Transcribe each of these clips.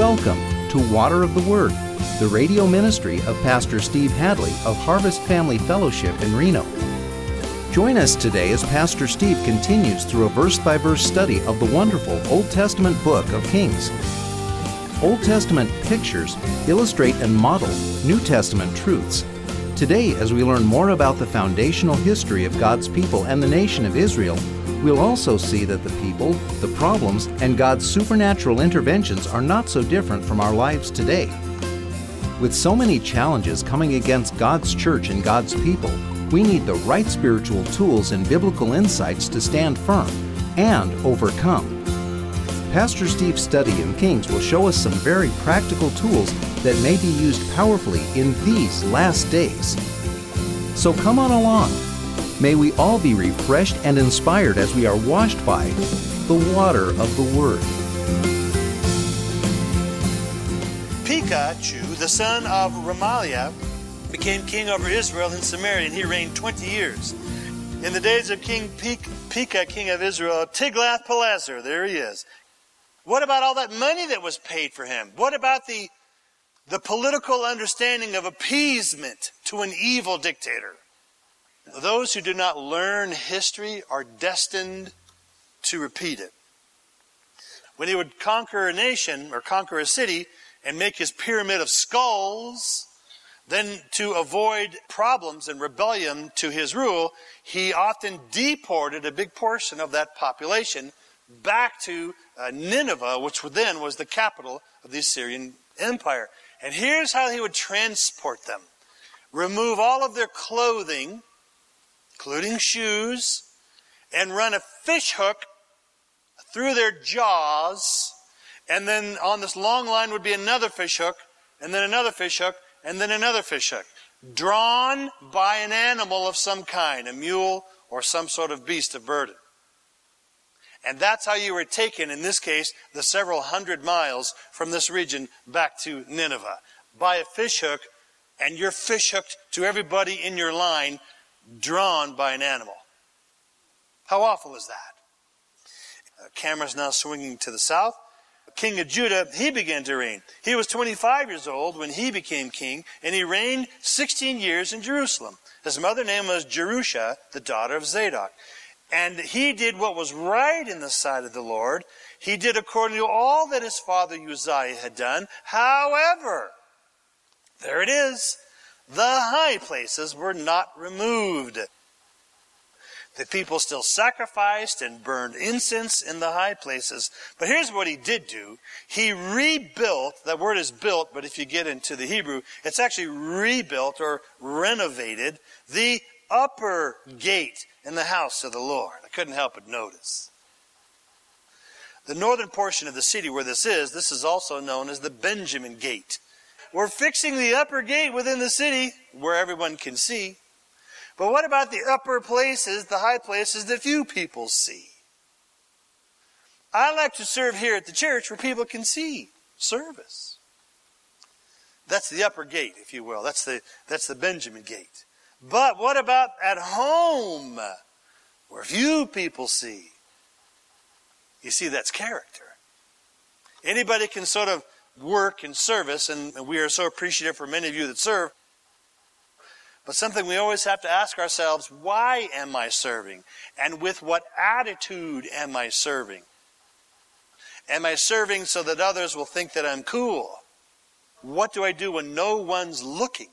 Welcome to Water of the Word, the radio ministry of Pastor Steve Hadley of Harvest Family Fellowship in Reno. Join us today as Pastor Steve continues through a verse-by-verse study of the wonderful Old Testament book of Kings. Old Testament pictures illustrate and model New Testament truths. Today, as we learn more about the foundational history of God's people and the nation of Israel, we'll also see that the people, the problems, and God's supernatural interventions are not so different from our lives today. With so many challenges coming against God's church and God's people, we need the right spiritual tools and biblical insights to stand firm and overcome. Pastor Steve's study in Kings will show us some very practical tools that may be used powerfully in these last days. So come on along. May we all be refreshed and inspired as we are washed by the water of the Word. Pekah, the son of Remaliah, became king over Israel in Samaria, and he reigned 20 years. In the days of King Pekah, king of Israel, Tiglath-Pileser, there he is. What about all that money that was paid for him? What about the political understanding of appeasement to an evil dictator? Those who do not learn history are destined to repeat it. When he would conquer a nation or conquer a city and make his pyramid of skulls, then to avoid problems and rebellion to his rule, he often deported a big portion of that population back to Nineveh, which then was the capital of the Assyrian Empire. And here's how he would transport them. Remove all of their clothing, including shoes, and run a fish hook through their jaws, and then on this long line would be another fish hook, and then another fish hook, and then another fish hook, drawn by an animal of some kind, a mule or some sort of beast of burden. And that's how you were taken, in this case, the several hundred miles from this region back to Nineveh, by a fish hook, and you're fish hooked to everybody in your line, drawn by an animal. How awful is that? Camera's now swinging to the south. King of Judah, he began to reign. He was 25 years old when he became king, and he reigned 16 years in Jerusalem. His mother's name was Jerusha, the daughter of Zadok. And he did what was right in the sight of the Lord. He did according to all that his father Uzziah had done. However, there it is, the high places were not removed. The people still sacrificed and burned incense in the high places. But here's what he did do. He rebuilt, that word is built, but if you get into the Hebrew, it's actually rebuilt or renovated the upper gate in the house of the Lord. I couldn't help but notice. The northern portion of the city where this is also known as the Benjamin Gate. We're fixing the upper gate within the city where everyone can see. But what about the upper places, the high places that few people see? I like to serve here at the church where people can see service. That's the upper gate, if you will. That's the Benjamin Gate. But what about at home where few people see? You see, that's character. Anybody can sort of work in service, and we are so appreciative for many of you that serve. But something we always have to ask ourselves, why am I serving? And with what attitude am I serving? Am I serving so that others will think that I'm cool? What do I do when no one's looking?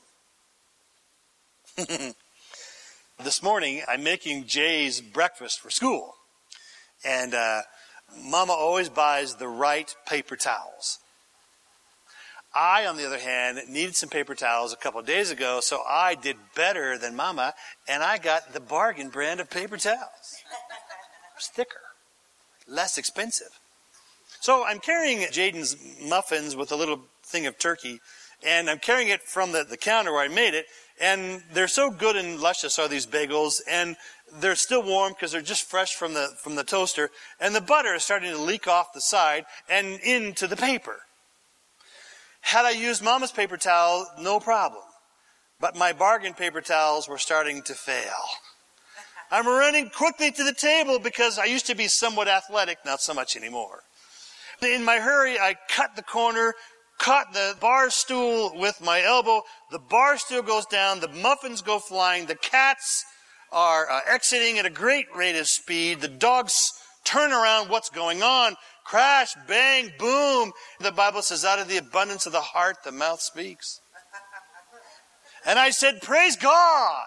This morning, I'm making Jay's breakfast for school. And Mama always buys the right paper towels. I, on the other hand, needed some paper towels a couple of days ago, so I did better than Mama, and I got the bargain brand of paper towels. It's thicker, less expensive. So I'm carrying Jaden's muffins with a little thing of turkey, and I'm carrying it from the counter where I made it, and they're so good and luscious are these bagels, and they're still warm because they're just fresh from the toaster, and the butter is starting to leak off the side and into the paper. Had I used Mama's paper towel, no problem. But my bargain paper towels were starting to fail. I'm running quickly to the table because I used to be somewhat athletic, not so much anymore. In my hurry, I cut the corner, caught the bar stool with my elbow. The bar stool goes down. The muffins go flying. The cats are exiting at a great rate of speed. The dogs turn around. What's going on? Crash, bang, boom. The Bible says, out of the abundance of the heart, the mouth speaks. And I said, praise God.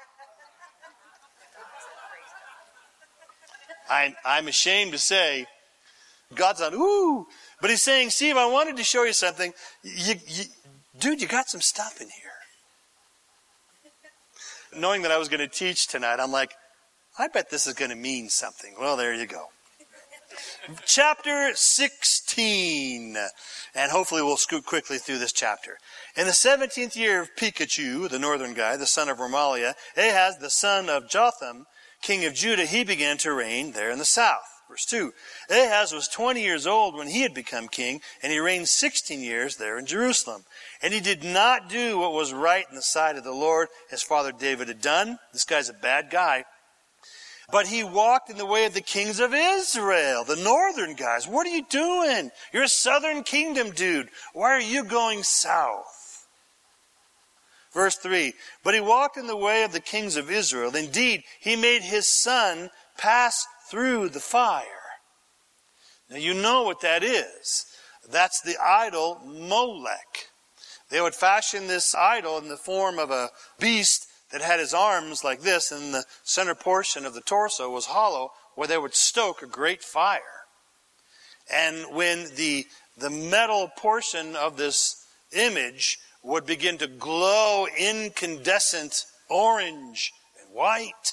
I'm ashamed to say, God's not, ooh. But he's saying, Steve, I wanted to show you something. Dude, you got some stuff in here. Knowing that I was going to teach tonight, I'm like, I bet this is going to mean something. Well, there you go. Chapter 16. And hopefully we'll scoot quickly through this chapter. In the 17th year of Pikachu, the northern guy, the son of Remaliah, Ahaz, the son of Jotham, king of Judah, he began to reign there in the south. Verse 2. Ahaz was 20 years old when he had become king, and he reigned 16 years there in Jerusalem. And he did not do what was right in the sight of the Lord, as father David had done. This guy's a bad guy. But he walked in the way of the kings of Israel, the northern guys. What are you doing? You're a southern kingdom dude. Why are you going south? Verse 3. But he walked in the way of the kings of Israel. Indeed, he made his son pass through the fire. Now you know what that is. That's the idol Molech. They would fashion this idol in the form of a beast that had his arms like this, and the center portion of the torso was hollow, where they would stoke a great fire. And when the metal portion of this image would begin to glow incandescent orange and white,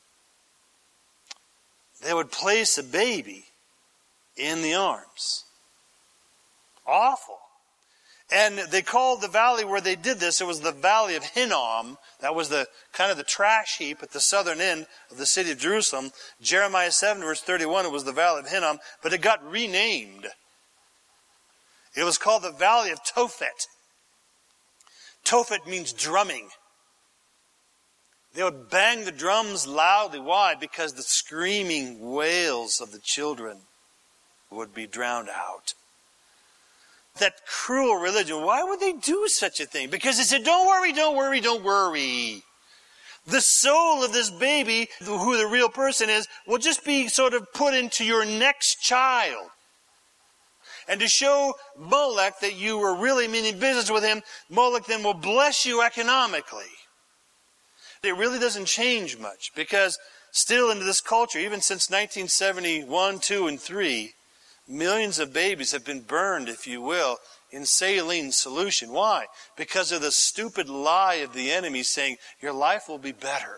they would place a baby in the arms. Awful. And they called the valley where they did this, it was the Valley of Hinnom. That was the kind of the trash heap at the southern end of the city of Jerusalem. Jeremiah 7 verse 31, it was the Valley of Hinnom, but it got renamed. It was called the Valley of Tophet. Tophet means drumming. They would bang the drums loudly. Why? Because the screaming wails of the children would be drowned out. That cruel religion, why would they do such a thing? Because they said, don't worry, don't worry, don't worry. The soul of this baby, who the real person is, will just be sort of put into your next child. And to show Molech that you were really meaning business with him, Molech then will bless you economically. It really doesn't change much, because still into this culture, even since 1971, 2, and 3, millions of babies have been burned, if you will, in saline solution. Why? Because of the stupid lie of the enemy saying, your life will be better.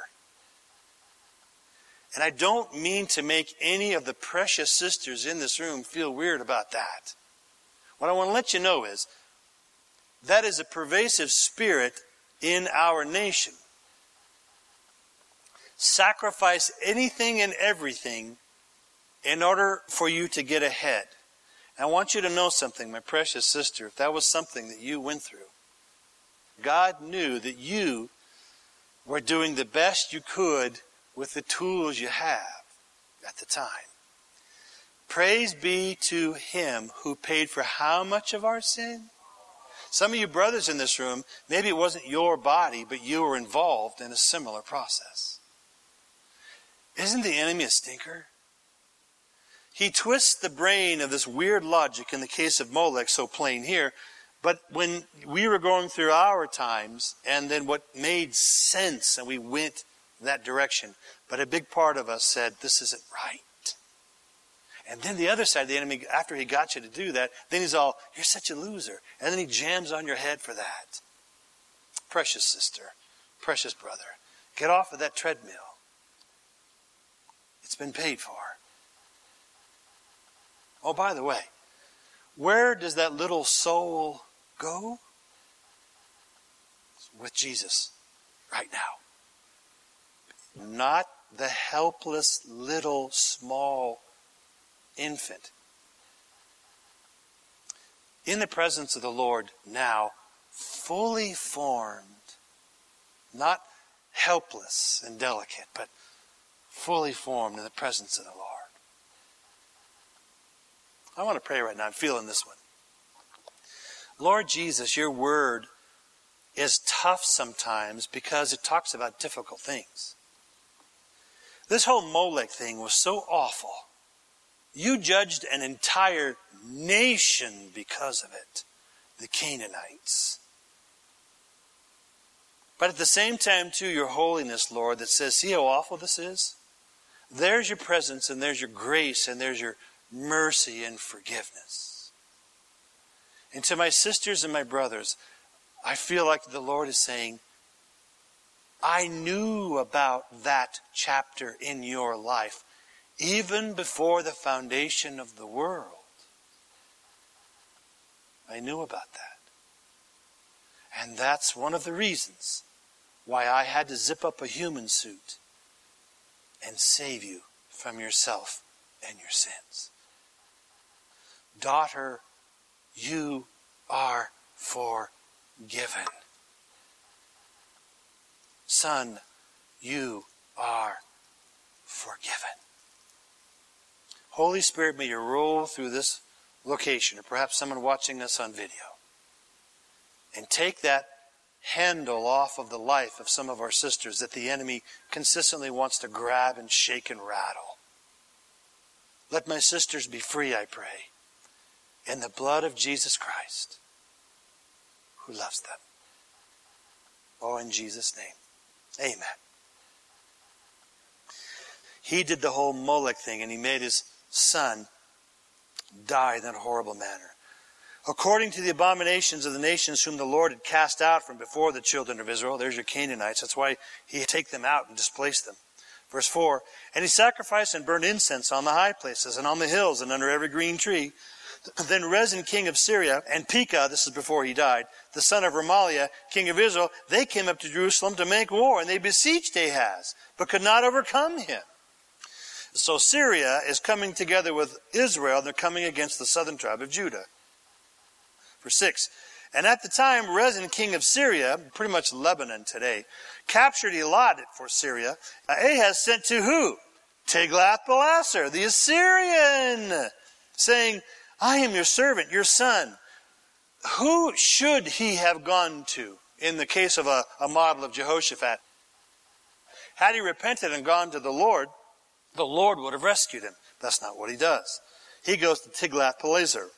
And I don't mean to make any of the precious sisters in this room feel weird about that. What I want to let you know is, that is a pervasive spirit in our nation. Sacrifice anything and everything in order for you to get ahead. And I want you to know something, my precious sister. If that was something that you went through, God knew that you were doing the best you could with the tools you have at the time. Praise be to Him who paid for how much of our sin? Some of you brothers in this room, maybe it wasn't your body, but you were involved in a similar process. Isn't the enemy a stinker? He twists the brain of this weird logic in the case of Molech, so plain here. But when we were going through our times, and then what made sense, and we went that direction, but a big part of us said, this isn't right. And then the other side of the enemy, after he got you to do that, then he's all, you're such a loser. And then he jams on your head for that. Precious sister, precious brother, get off of that treadmill. It's been paid for. Oh, by the way, where does that little soul go? It's with Jesus right now. Not the helpless little small infant. In the presence of the Lord now, fully formed, not helpless and delicate, but fully formed in the presence of the Lord. I want to pray right now. I'm feeling this one. Lord Jesus, your word is tough sometimes because it talks about difficult things. This whole Molech thing was so awful. You judged an entire nation because of it, the Canaanites. But at the same time, too, your holiness, Lord, that says, see how awful this is? There's your presence, and there's your grace, and there's your mercy and forgiveness. And to my sisters and my brothers, I feel like the Lord is saying, I knew about that chapter in your life even before the foundation of the world. I knew about that. And that's one of the reasons why I had to zip up a human suit and save you from yourself and your sins. Daughter, you are forgiven. Son, you are forgiven. Holy Spirit, may you roll through this location, or perhaps someone watching us on video, and take that handle off of the life of some of our sisters that the enemy consistently wants to grab and shake and rattle. Let my sisters be free, I pray, in the blood of Jesus Christ, who loves them. Oh, in Jesus' name, amen. He did the whole Molech thing, and he made his son die in that horrible manner. According to the abominations of the nations whom the Lord had cast out from before the children of Israel. There's your Canaanites. That's why he had taken them out and displaced them. Verse 4, and he sacrificed and burned incense on the high places and on the hills and under every green tree. Then Rezin, king of Syria, and Pekah, this is before he died, the son of Remaliah, king of Israel, they came up to Jerusalem to make war, and they besieged Ahaz, but could not overcome him. So Syria is coming together with Israel, and they're coming against the southern tribe of Judah. Verse 6, and at the time Rezin, king of Syria, pretty much Lebanon today, captured Elad for Syria, Ahaz sent to who? Tiglath-Pileser, the Assyrian, saying, I am your servant, your son. Who should he have gone to in the case of a model of Jehoshaphat? Had he repented and gone to the Lord would have rescued him. That's not what he does. He goes to Tiglath-Pileser.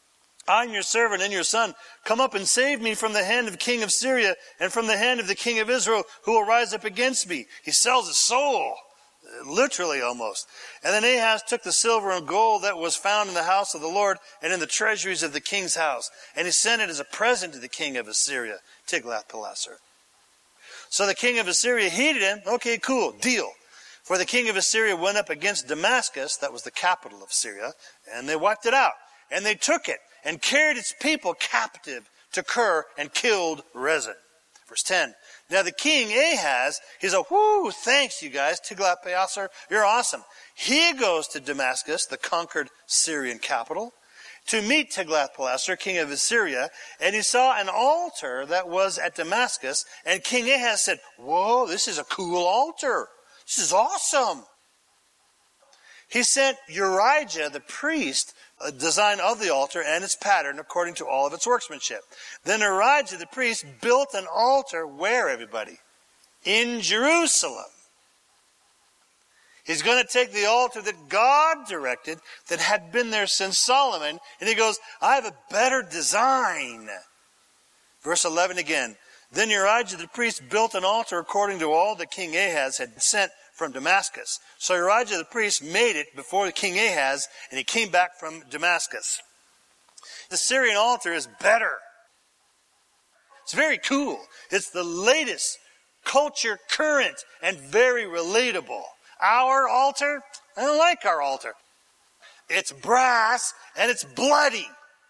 I am your servant and your son. Come up and save me from the hand of king of Syria and from the hand of the king of Israel who will rise up against me. He sells his soul. Literally almost. And then Ahaz took the silver and gold that was found in the house of the Lord and in the treasuries of the king's house. And he sent it as a present to the king of Assyria, Tiglath-Pileser. So the king of Assyria heeded him. Okay, cool, deal. For the king of Assyria went up against Damascus, that was the capital of Syria, and they wiped it out. And they took it and carried its people captive to Kir and killed Rezin. Verse 10. Now the king Ahaz, he's a, thanks you guys, Tiglath-Pileser, you're awesome. He goes to Damascus, the conquered Syrian capital, to meet Tiglath-Pileser, king of Assyria, and he saw an altar that was at Damascus, and King Ahaz said, whoa, this is a cool altar. This is awesome. He sent Urijah, the priest, a design of the altar and its pattern according to all of its workmanship. Then Urijah, the priest, built an altar where, everybody? In Jerusalem. He's going to take the altar that God directed that had been there since Solomon, and he goes, I have a better design. Verse 11 again. Then Urijah the priest built an altar according to all that King Ahaz had sent from Damascus. So Urijah the priest made it before King Ahaz, and he came back from Damascus. The Syrian altar is better. It's very cool. It's the latest culture current and very relatable. Our altar, I don't like our altar. It's brass and it's bloody.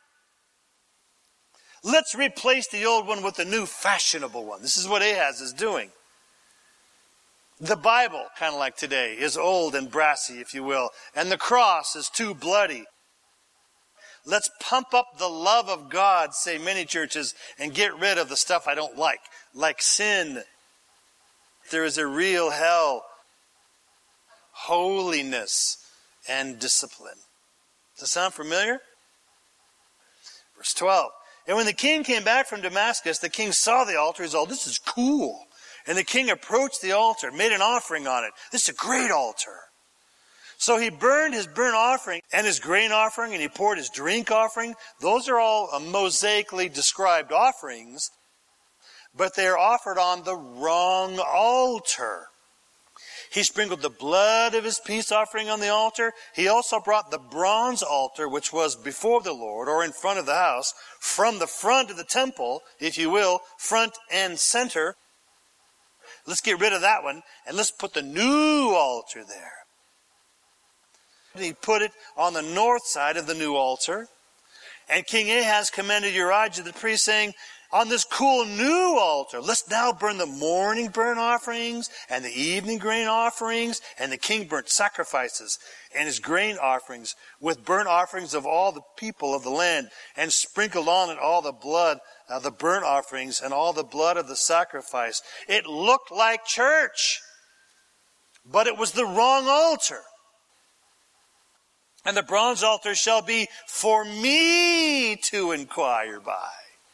Let's replace the old one with the new fashionable one. This is what Ahaz is doing. The Bible, kind of like today, is old and brassy, if you will. And the cross is too bloody. Let's pump up the love of God, say many churches, and get rid of the stuff I don't like sin. There is a real hell, holiness, and discipline. Does that sound familiar? Verse 12. And when the king came back from Damascus, the king saw the altar. He said, "Oh, this is cool." And the king approached the altar, made an offering on it. This is a great altar. So he burned his burnt offering and his grain offering, and he poured his drink offering. Those are all mosaically described offerings, but they are offered on the wrong altar. He sprinkled the blood of his peace offering on the altar. He also brought the bronze altar, which was before the Lord, or in front of the house, from the front of the temple, if you will, front and center. Let's get rid of that one, and let's put the new altar there. He put it on the north side of the new altar. And King Ahaz commanded Urijah the priest, saying, "On this cool new altar, let's now burn the morning burnt offerings and the evening grain offerings." And the king burnt sacrifices and his grain offerings with burnt offerings of all the people of the land, and sprinkled on it all the blood of the burnt offerings and all the blood of the sacrifice. It looked like church, but it was the wrong altar. And the bronze altar shall be for me to inquire by.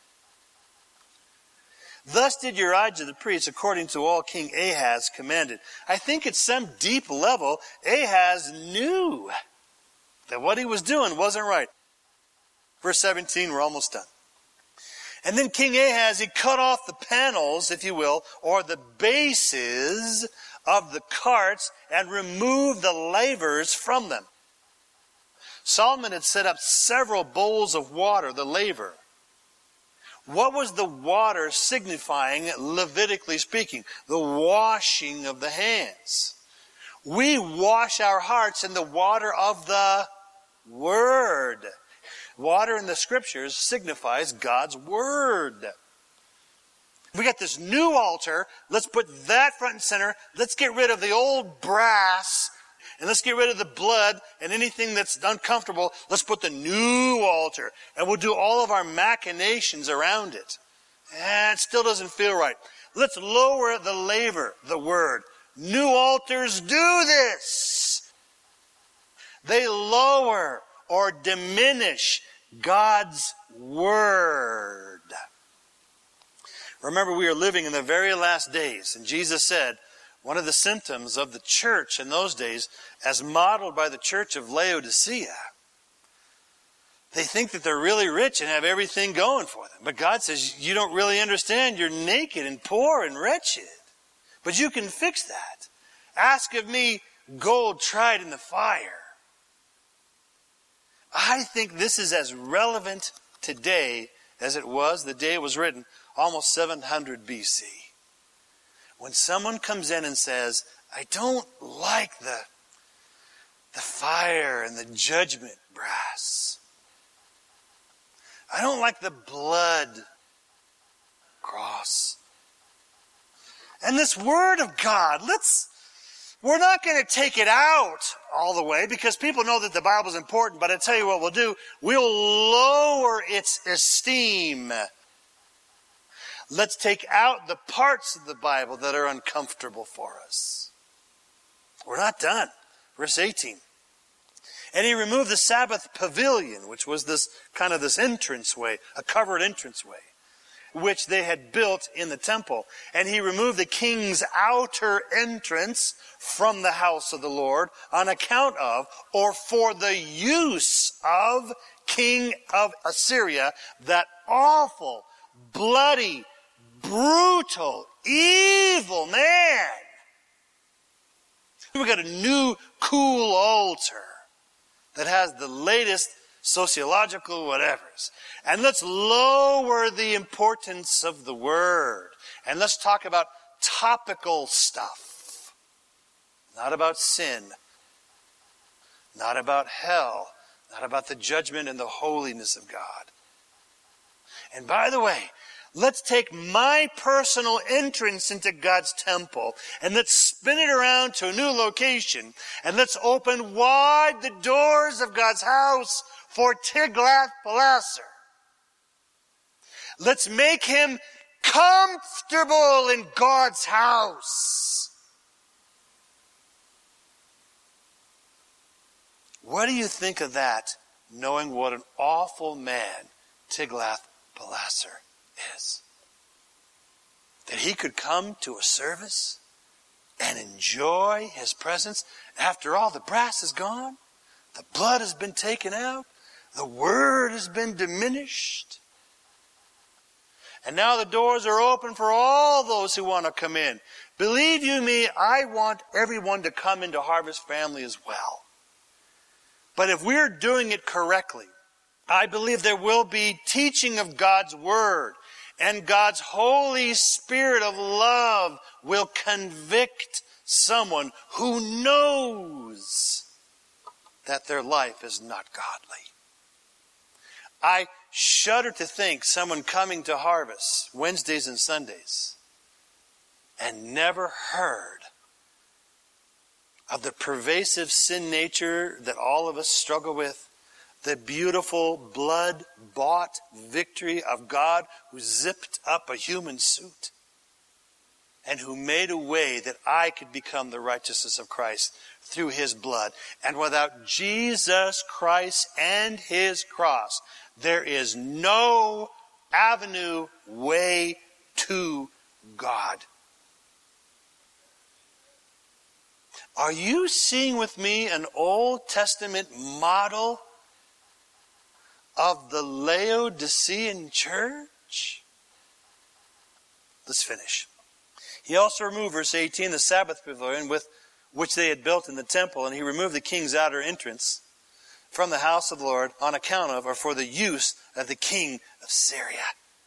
Thus did Urijah the priest, according to all King Ahaz commanded. I think at some deep level, Ahaz knew that what he was doing wasn't right. Verse 17, we're almost done. And then King Ahaz, he cut off the panels, if you will, or the bases of the carts, and removed the lavers from them. Solomon had set up several bowls of water, the laver. What was the water signifying, Levitically speaking? The washing of the hands. We wash our hearts in the water of the Word. Water in the Scriptures signifies God's Word. We got this new altar. Let's put that front and center. Let's get rid of the old brass. And let's get rid of the blood and anything that's uncomfortable. Let's put the new altar. And we'll do all of our machinations around it. And it still doesn't feel right. Let's lower the laver, the word. New altars do this. They lower or diminish God's word. Remember, we are living in the very last days. And Jesus said, one of the symptoms of the church in those days, as modeled by the church of Laodicea, they think that they're really rich and have everything going for them. But God says, you don't really understand. You're naked and poor and wretched. But you can fix that. Ask of me gold tried in the fire. I think this is as relevant today as it was the day it was written, almost 700 BC. When someone comes in and says, I don't like the fire and the judgment brass. I don't like the blood cross. And this word of God, we're not going to take it out all the way because people know that the Bible is important, but I tell you what we'll do. We'll lower its esteem. Let's take out the parts of the Bible that are uncomfortable for us. We're not done. Verse 18. And he removed the Sabbath pavilion, which was this entranceway, a covered entranceway, which they had built in the temple. And he removed the king's outer entrance from the house of the Lord on account of, or for the use of, king of Assyria, that awful, bloody, brutal, evil man. We got a new, cool altar that has the latest sociological whatevers. And let's lower the importance of the word. And let's talk about topical stuff. Not about sin. Not about hell. Not about the judgment and the holiness of God. And by the way, let's take my personal entrance into God's temple and let's spin it around to a new location. And let's open wide the doors of God's house for Tiglath-Pileser. Let's make him comfortable in God's house. What do you think of that knowing what an awful man Tiglath-Pileser is. That he could come to a service and enjoy his presence after all the brass is gone, the blood has been taken out, the word has been diminished. And now the doors are open for all those who want to come in. Believe you me, I want everyone to come into Harvest Family as well. But if we're doing it correctly, I believe there will be teaching of God's Word, and God's Holy Spirit of love will convict someone who knows that their life is not godly. I shudder to think someone coming to Harvest Wednesdays and Sundays and never heard of the pervasive sin nature that all of us struggle with, the beautiful blood-bought victory of God who zipped up a human suit and who made a way that I could become the righteousness of Christ through His blood. And without Jesus Christ and His cross, there is no avenue, way to God. Are you seeing with me an Old Testament model of the Laodicean church? Let's finish. He also removed, verse 18, the Sabbath pavilion with which they had built in the temple, and he removed the king's outer entrance from the house of the Lord on account of, or for the use of the king of Syria.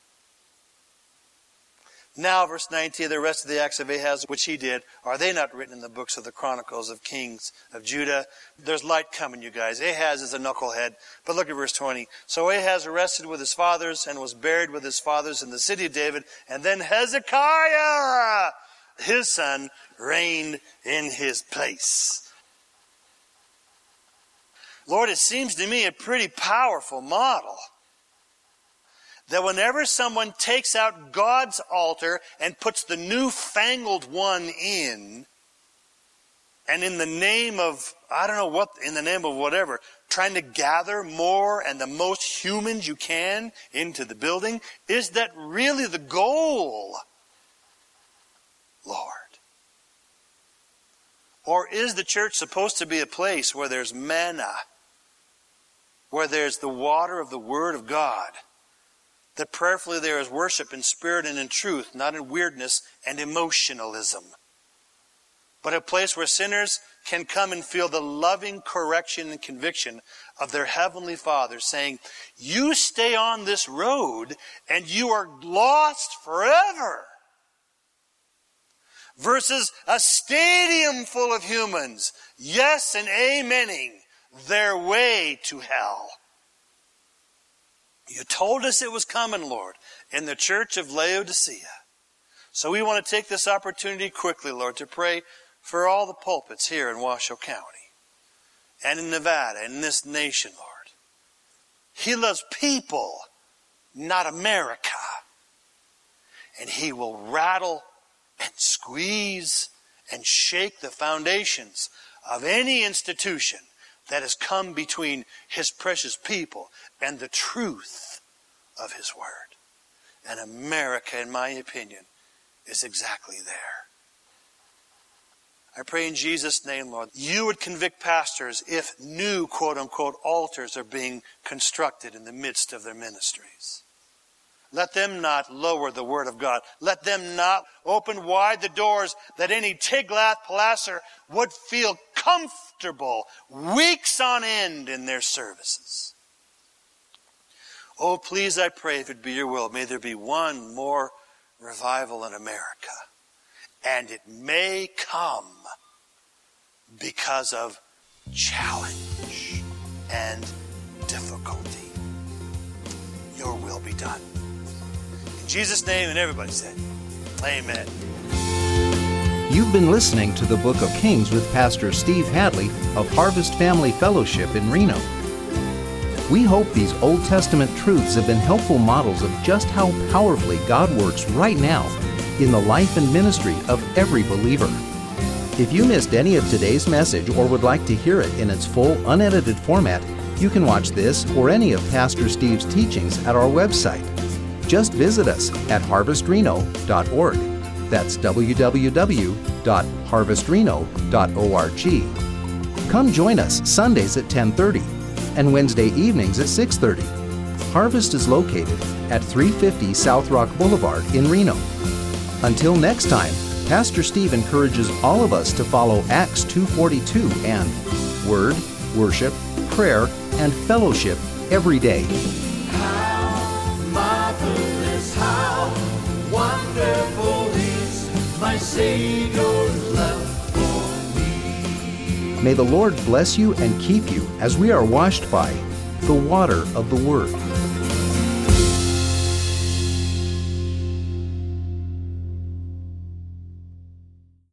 Now, verse 19, the rest of the acts of Ahaz, which he did, are they not written in the books of the Chronicles of Kings of Judah? There's light coming, you guys. Ahaz is a knucklehead. But look at verse 20. So Ahaz arrested with his fathers and was buried with his fathers in the city of David. And then Hezekiah, his son, reigned in his place. Lord, it seems to me a pretty powerful model. That whenever someone takes out God's altar and puts the newfangled one in, and in the name of, I don't know what, in the name of whatever, trying to gather more and the most humans you can into the building, is that really the goal, Lord? Or is the church supposed to be a place where there's manna, where there's the water of the Word of God, that prayerfully there is worship in spirit and in truth, not in weirdness and emotionalism, but a place where sinners can come and feel the loving correction and conviction of their Heavenly Father saying, you stay on this road and you are lost forever. Versus a stadium full of humans, yes and amening their way to hell. You told us it was coming, Lord, in the church of Laodicea. So we want to take this opportunity quickly, Lord, to pray for all the pulpits here in Washoe County and in Nevada and in this nation, Lord. He loves people, not America. And He will rattle and squeeze and shake the foundations of any institution that has come between His precious people and the truth of His Word. And America, in my opinion, is exactly there. I pray in Jesus' name, Lord, you would convict pastors if new, quote-unquote, altars are being constructed in the midst of their ministries. Let them not lower the Word of God. Let them not open wide the doors that any Tiglath-Pileser would feel comfortable weeks on end in their services. Oh, please, I pray, if it be your will, may there be one more revival in America. And it may come because of challenge and difficulty. Your will be done. In Jesus' name, and everybody said, amen. You've been listening to the Book of Kings with Pastor Steve Hadley of Harvest Family Fellowship in Reno. We hope these Old Testament truths have been helpful models of just how powerfully God works right now in the life and ministry of every believer. If you missed any of today's message or would like to hear it in its full, unedited format, You can watch this or any of Pastor Steve's teachings at our website. Just visit us at harvestreno.org. That's www.harvestreno.org. Come join us Sundays at 10:30 and Wednesday evenings at 6:30. Harvest is located at 350 South Rock Boulevard in Reno. Until next time, Pastor Steve encourages all of us to follow Acts 2:42 and Word, Worship, Prayer, and Fellowship every day. How marvelous, how wonderful is my Savior's love for me. May the Lord bless you and keep you as we are washed by the water of the Word.